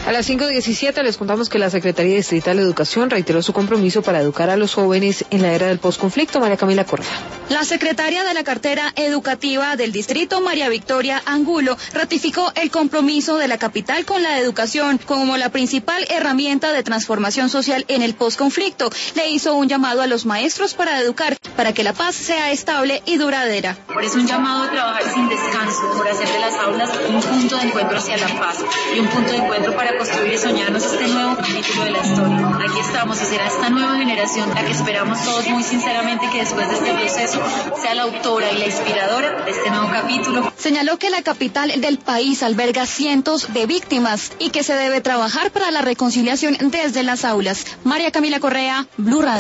A las 5:17 les contamos que la Secretaría Distrital de Educación reiteró su compromiso para educar a los jóvenes en la era del posconflicto. María Camila Correa. La secretaria de la cartera educativa del distrito, María Victoria Angulo, ratificó el compromiso de la capital con la educación como la principal herramienta de transformación social en el posconflicto. Le hizo un llamado a los maestros para educar, para que la paz sea estable y duradera. Por eso un llamado a trabajar sin descanso, por hacer de las aulas un punto de encuentro hacia la paz y un punto de encuentro para construir y soñarnos este nuevo capítulo de la historia. Aquí estamos y será esta nueva generación la que esperamos todos muy sinceramente que después de este proceso sea la autora y la inspiradora de este nuevo capítulo. Señaló que la capital del país alberga cientos de víctimas y que se debe trabajar para la reconciliación desde las aulas. María Camila Correa, Blue Radio.